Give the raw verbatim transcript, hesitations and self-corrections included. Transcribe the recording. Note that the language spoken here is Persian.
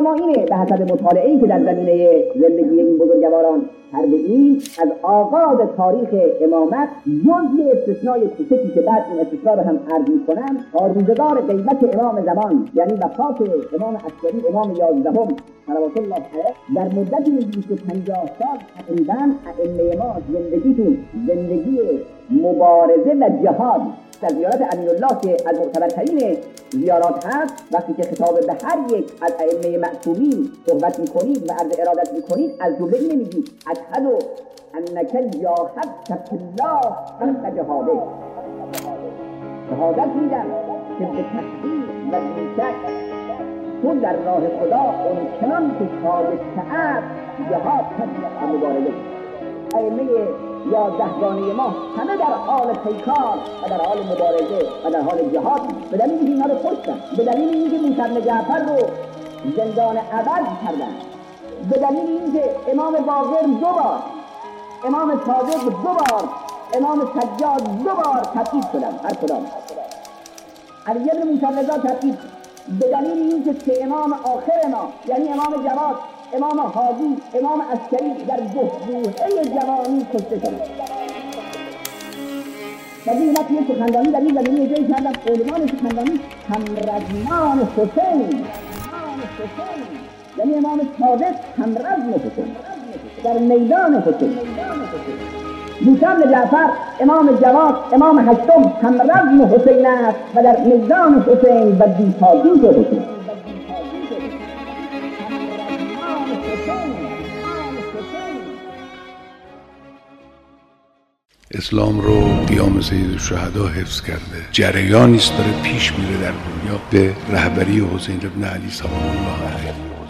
ما اینه به حسب مطالعه‌ای که در زمینه زندگی این بزرگواران کرده ایم، از آغاز تاریخ امامت جز یه استثنای کوچکی که بعد این استثنا رو هم عرض می‌کنم، تا روزگار غیبت امام زمان یعنی وفات امام عسکری امام یازدهم صلوات الله علیه، در مدت بیست و پنجاه سال تقریبا ائمه ما زندگیشون زندگی مبارزه و جهاد. در زیارت امین‌الله که از معتبرترین زیارات هست، وقتی که خطاب به هر یک از ائمه معصومین صحبت می‌کنید و عرض ارادت می‌کنید، از جمله اینه میگید اشهد انک جاهدت فی الله حق جهاده. شهادت میدم که به تحقیق و بیشک تو در راه خدا اونچنان که شایسته است جهاد کردی و مبارزه. ائمه یازدهگانه ما همه در حال پیکار و در حال مبارزه و در حال جهاد، به دلیل اینکه اینا رو کشتن، به دلیل اینکه موسی بن جعفر رو زندان ابد کردن، به دلیل اینکه امام باقر دو بار، امام صادق دو بار، امام سجاد دو بار تبعید شدن، هر کدام. علی بن موسی رضا تبعید، به دلیل اینکه سه امام آخر ما یعنی امام جواد، امام حاجی، امام عسکری در بحبوحه جوانی کشته شدند. و این وقت یه سخنرانی در این زمینه جایی کردم، علمان سخنرانی همرزمان حسین، یعنی امام صادق همرزم حسین در میدان حسین. موسی بن جعفر امام جواد امام هشتم همرزم حسین است و در میدان حسین و دیپاگوش حسین. اسلام رو قیام سید الشهدا حفظ کرده، جریانی است داره پیش میره در دنیا به رهبری حسین بن علی سلام الله علیه.